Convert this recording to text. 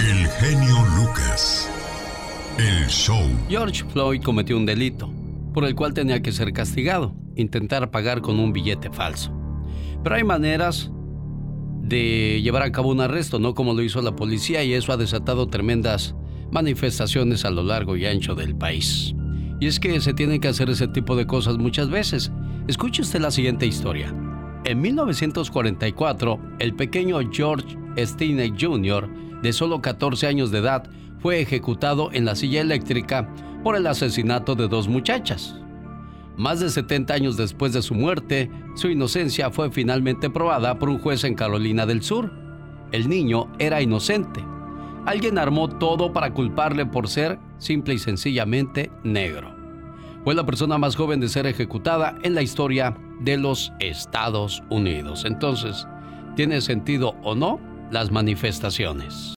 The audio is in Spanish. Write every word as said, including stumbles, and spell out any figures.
El genio Lucas. El show. George Floyd cometió un delito, por el cual tenía que ser castigado, intentar pagar con un billete falso. Pero hay maneras de llevar a cabo un arresto, no como lo hizo la policía, y eso ha desatado tremendas manifestaciones a lo largo y ancho del país. Y es que se tienen que hacer ese tipo de cosas muchas veces. Escuche usted la siguiente historia. En mil novecientos cuarenta y cuatro, el pequeño George Stinney junior, de solo catorce años de edad, fue ejecutado en la silla eléctrica por el asesinato de dos muchachas. Más de setenta años después de su muerte, su inocencia fue finalmente probada por un juez en Carolina del Sur. El niño era inocente. Alguien armó todo para culparle por ser simple y sencillamente negro. Fue la persona más joven de ser ejecutada en la historia de los Estados Unidos. Entonces, ¿tiene sentido o no las manifestaciones?